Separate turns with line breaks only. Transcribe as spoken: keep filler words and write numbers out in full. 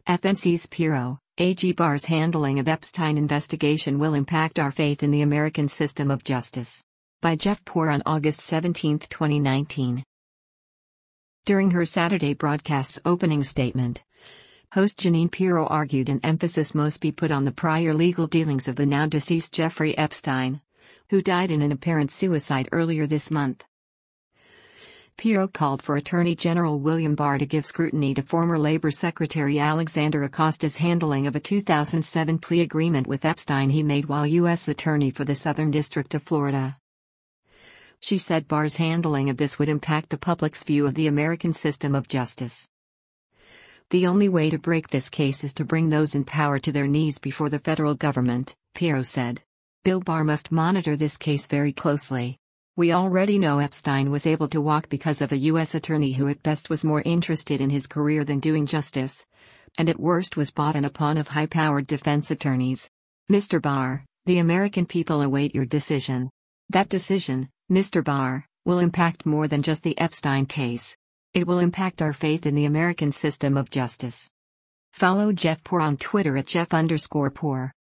F N C's Pirro, A G Barr's handling of Epstein investigation will impact our faith in the American system of justice. By Jeff Pour on August seventeenth, twenty nineteen. During her Saturday broadcast's opening statement, host Jeanine Pirro argued an emphasis must be put on the prior legal dealings of the now-deceased Jeffrey Epstein, who died in an apparent suicide earlier this month. Pirro called for Attorney General William Barr to give scrutiny to former Labor Secretary Alexander Acosta's handling of a two thousand seven plea agreement with Epstein he made while U S Attorney for the Southern District of Florida. She said Barr's handling of this would impact the public's view of the American system of justice. The only way to break this case is to bring those in power to their knees before the federal government, Pirro said. Bill Barr must monitor this case very closely. We already know Epstein was able to walk because of a U S attorney who at best was more interested in his career than doing justice, and at worst was bought in a pawn of high-powered defense attorneys. Mister Barr, the American people await your decision. That decision, Mister Barr, will impact more than just the Epstein case. It will impact our faith in the American system of justice. Follow Jeff Pour on Twitter at Jeff underscore Pour.